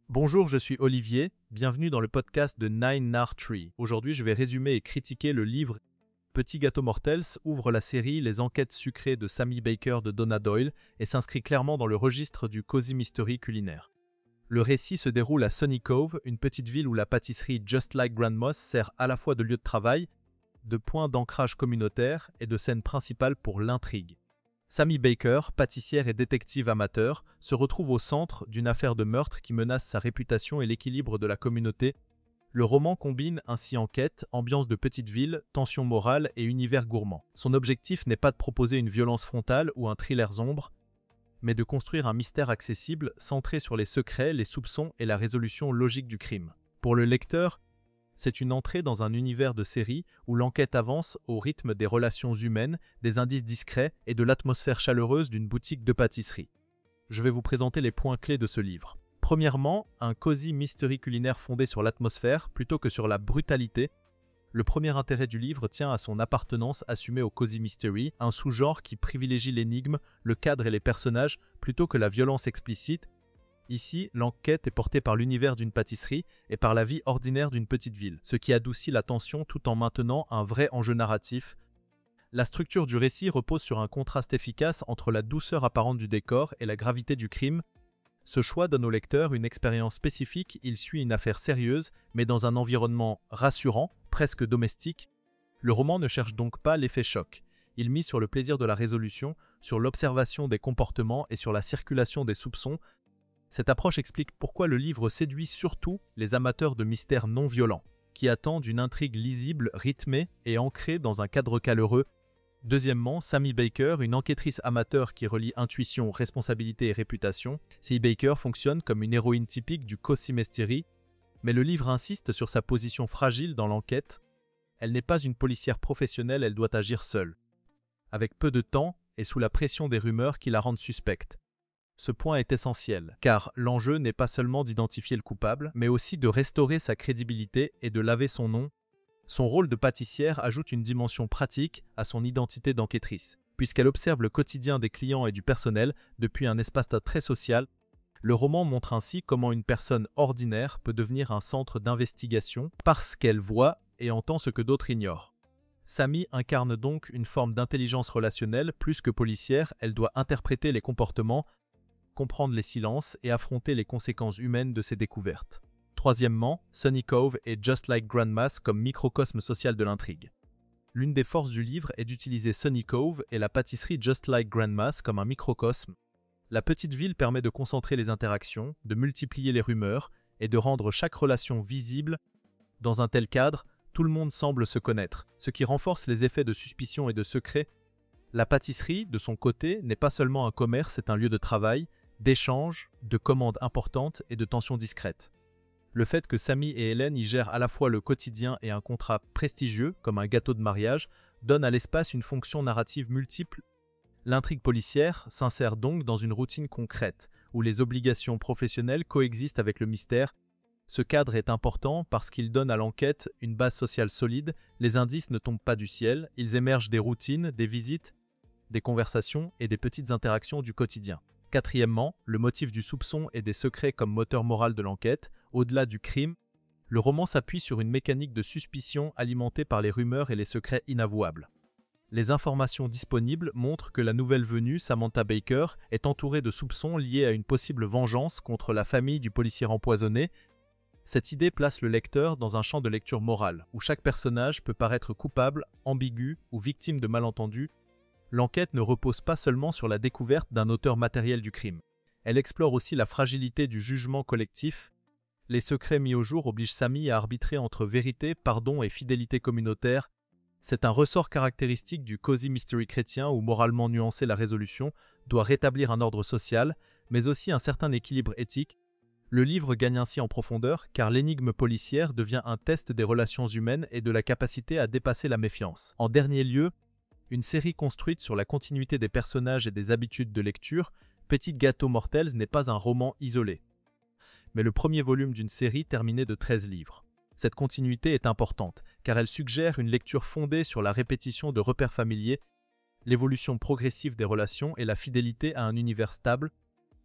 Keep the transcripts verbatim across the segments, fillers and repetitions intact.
Bonjour, je suis Olivier, bienvenue dans le podcast de Nine Nar Tree. Aujourd'hui, je vais résumer et critiquer le livre Petit gâteau mortels ouvre la série Les enquêtes sucrées de Sammy Baker de Donna Doyle et s'inscrit clairement dans le registre du cozy mystery culinaire. Le récit se déroule à Sunny Cove, une petite ville où la pâtisserie Just Like Grandma's sert à la fois de lieu de travail, de point d'ancrage communautaire et de scène principale pour l'intrigue. Sammy Baker, pâtissière et détective amateur, se retrouve au centre d'une affaire de meurtre qui menace sa réputation et l'équilibre de la communauté. Le roman combine ainsi enquête, ambiance de petite ville, tension morale et univers gourmand. Son objectif n'est pas de proposer une violence frontale ou un thriller sombre, mais de construire un mystère accessible centré sur les secrets, les soupçons et la résolution logique du crime. Pour le lecteur, c'est une entrée dans un univers de série où l'enquête avance au rythme des relations humaines, des indices discrets et de l'atmosphère chaleureuse d'une boutique de pâtisserie. Je vais vous présenter les points clés de ce livre. Premièrement, un cozy mystery culinaire fondé sur l'atmosphère plutôt que sur la brutalité. Le premier intérêt du livre tient à son appartenance assumée au cozy mystery, un sous-genre qui privilégie l'énigme, le cadre et les personnages plutôt que la violence explicite. Ici, l'enquête est portée par l'univers d'une pâtisserie et par la vie ordinaire d'une petite ville, ce qui adoucit la tension tout en maintenant un vrai enjeu narratif. La structure du récit repose sur un contraste efficace entre la douceur apparente du décor et la gravité du crime. Ce choix donne au lecteur une expérience spécifique, il suit une affaire sérieuse, mais dans un environnement rassurant, presque domestique. Le roman ne cherche donc pas l'effet choc. Il mise sur le plaisir de la résolution, sur l'observation des comportements et sur la circulation des soupçons. Cette approche explique pourquoi le livre séduit surtout les amateurs de mystères non violents, qui attendent une intrigue lisible, rythmée et ancrée dans un cadre chaleureux. Deuxièmement, Sammy Baker, une enquêtrice amateur qui relie intuition, responsabilité et réputation. Sammy Baker fonctionne comme une héroïne typique du cozy mystery, mais le livre insiste sur sa position fragile dans l'enquête. Elle n'est pas une policière professionnelle, elle doit agir seule, avec peu de temps et sous la pression des rumeurs qui la rendent suspecte. Ce point est essentiel, car l'enjeu n'est pas seulement d'identifier le coupable, mais aussi de restaurer sa crédibilité et de laver son nom. Son rôle de pâtissière ajoute une dimension pratique à son identité d'enquêtrice, puisqu'elle observe le quotidien des clients et du personnel depuis un espace très social. Le roman montre ainsi comment une personne ordinaire peut devenir un centre d'investigation parce qu'elle voit et entend ce que d'autres ignorent. Sammy incarne donc une forme d'intelligence relationnelle plus que policière, elle doit interpréter les comportements, comprendre les silences et affronter les conséquences humaines de ses découvertes. Troisièmement, Sunny Cove est Just Like Grandma's comme microcosme social de l'intrigue. L'une des forces du livre est d'utiliser Sunny Cove et la pâtisserie Just Like Grandma's comme un microcosme. La petite ville permet de concentrer les interactions, de multiplier les rumeurs et de rendre chaque relation visible. Dans un tel cadre, tout le monde semble se connaître, ce qui renforce les effets de suspicion et de secret. La pâtisserie, de son côté, n'est pas seulement un commerce, c'est un lieu de travail, d'échanges, de commandes importantes et de tensions discrètes. Le fait que Sammy et Hélène y gèrent à la fois le quotidien et un contrat prestigieux, comme un gâteau de mariage, donne à l'espace une fonction narrative multiple. L'intrigue policière s'insère donc dans une routine concrète, où les obligations professionnelles coexistent avec le mystère. Ce cadre est important parce qu'il donne à l'enquête une base sociale solide, les indices ne tombent pas du ciel, ils émergent des routines, des visites, des conversations et des petites interactions du quotidien. Quatrièmement, le motif du soupçon et des secrets comme moteur moral de l'enquête. Au-delà du crime, le roman s'appuie sur une mécanique de suspicion alimentée par les rumeurs et les secrets inavouables. Les informations disponibles montrent que la nouvelle venue, Samantha Baker, est entourée de soupçons liés à une possible vengeance contre la famille du policier empoisonné. Cette idée place le lecteur dans un champ de lecture morale, où chaque personnage peut paraître coupable, ambigu ou victime de malentendus. L'enquête ne repose pas seulement sur la découverte d'un auteur matériel du crime. Elle explore aussi la fragilité du jugement collectif. Les secrets mis au jour obligent Sammy à arbitrer entre vérité, pardon et fidélité communautaire. C'est un ressort caractéristique du cozy mystery chrétien où moralement nuancer la résolution doit rétablir un ordre social, mais aussi un certain équilibre éthique. Le livre gagne ainsi en profondeur car l'énigme policière devient un test des relations humaines et de la capacité à dépasser la méfiance. En dernier lieu, une série construite sur la continuité des personnages et des habitudes de lecture, Petit gâteau mortels n'est pas un roman isolé, mais le premier volume d'une série terminée de treize livres. Cette continuité est importante, car elle suggère une lecture fondée sur la répétition de repères familiers, l'évolution progressive des relations et la fidélité à un univers stable.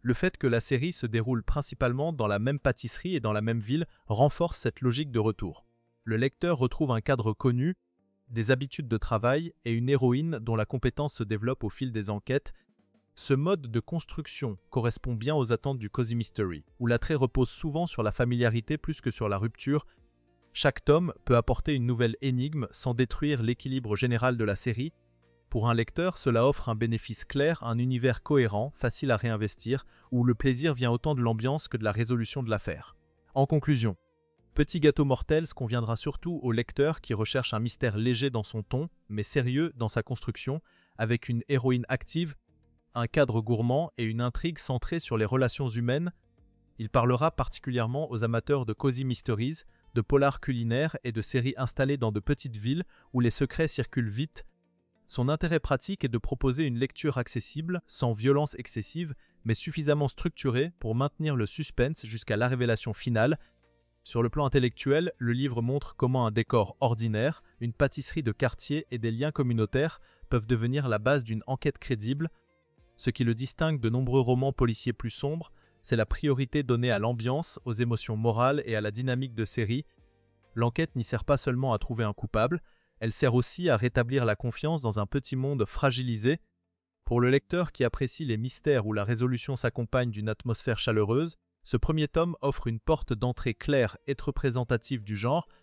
Le fait que la série se déroule principalement dans la même pâtisserie et dans la même ville renforce cette logique de retour. Le lecteur retrouve un cadre connu, des habitudes de travail et une héroïne dont la compétence se développe au fil des enquêtes. Ce mode de construction correspond bien aux attentes du Cozy Mystery, où l'attrait repose souvent sur la familiarité plus que sur la rupture. Chaque tome peut apporter une nouvelle énigme sans détruire l'équilibre général de la série. Pour un lecteur, cela offre un bénéfice clair, un univers cohérent, facile à réinvestir, où le plaisir vient autant de l'ambiance que de la résolution de l'affaire. En conclusion, Petit Gâteau Mortels conviendra surtout au lecteur qui recherche un mystère léger dans son ton, mais sérieux dans sa construction, avec une héroïne active, un cadre gourmand et une intrigue centrée sur les relations humaines. Il parlera particulièrement aux amateurs de cozy mysteries, de polars culinaires et de séries installées dans de petites villes où les secrets circulent vite. Son intérêt pratique est de proposer une lecture accessible, sans violence excessive, mais suffisamment structurée pour maintenir le suspense jusqu'à la révélation finale. Sur le plan intellectuel, le livre montre comment un décor ordinaire, une pâtisserie de quartier et des liens communautaires peuvent devenir la base d'une enquête crédible. Ce qui le distingue de nombreux romans policiers plus sombres, c'est la priorité donnée à l'ambiance, aux émotions morales et à la dynamique de série. L'enquête n'y sert pas seulement à trouver un coupable, elle sert aussi à rétablir la confiance dans un petit monde fragilisé. Pour le lecteur qui apprécie les mystères où la résolution s'accompagne d'une atmosphère chaleureuse, ce premier tome offre une porte d'entrée claire et représentative du genre.